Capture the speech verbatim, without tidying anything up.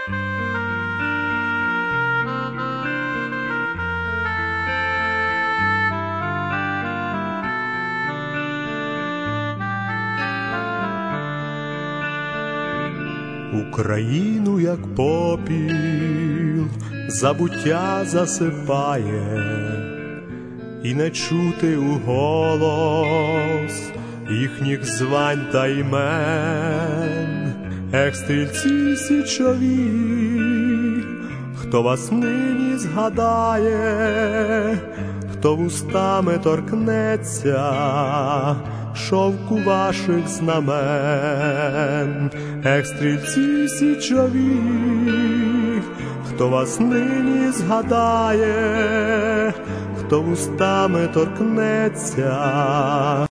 Україну, як попіл, забуття засипає, і не чути у голос їхніх звань та імен. Ех, стрільці січові, хто вас нині згадає, хто вустами торкнеться шовку ваших знамен. Ех, стрільці січові, хто вас нині згадає, хто вустами торкнеться